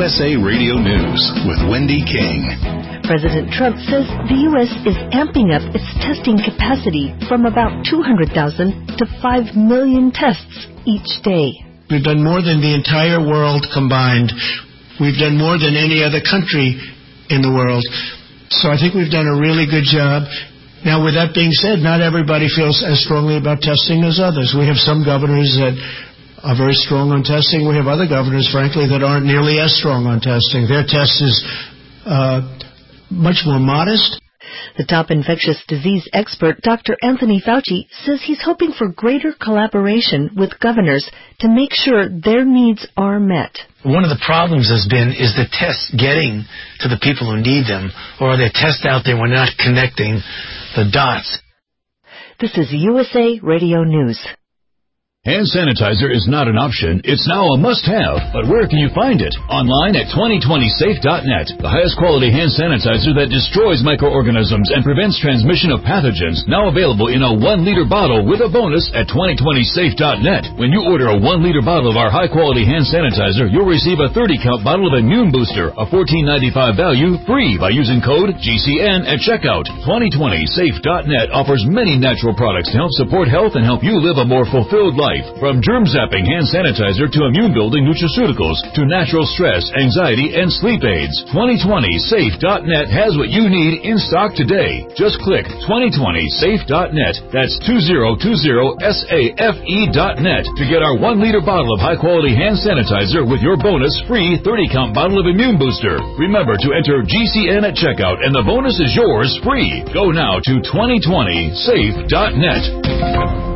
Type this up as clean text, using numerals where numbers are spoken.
USA Radio News with Wendy King. President Trump says the U.S. is amping up its testing capacity from about 200,000 to 5 million tests each day. We've done more than the entire world combined. We've done more than any other country in the world. So I think we've done a really good job. Now, with that being said, not everybody feels as strongly about testing as others. We have some governors that are very strong on testing. We have other governors, frankly, that aren't nearly as strong on testing. Their test is much more modest. The top infectious disease expert, Dr. Anthony Fauci, says he's hoping for greater collaboration with governors to make sure their needs are met. One of the problems is the tests getting to the people who need them, or are there tests out there we're not connecting the dots? This is USA Radio News. Hand sanitizer is not an option. It's now a must-have. But where can you find it? Online at 2020safe.net. The highest quality hand sanitizer that destroys microorganisms and prevents transmission of pathogens. Now available in a 1-liter bottle with a bonus at 2020safe.net. When you order a 1-liter bottle of our high-quality hand sanitizer, you'll receive a 30-count bottle of Immune Booster, a $14.95 value, free by using code GCN at checkout. 2020safe.net offers many natural products to help support health and help you live a more fulfilled life. From germ-zapping hand sanitizer to immune-building nutraceuticals to natural stress, anxiety, and sleep aids. 2020safe.net has what you need in stock today. Just click 2020safe.net. That's 2020safe.net to get our 1-liter bottle of high-quality hand sanitizer with your bonus free 30-count bottle of Immune Booster. Remember to enter GCN at checkout and the bonus is yours free. Go now to 2020safe.net.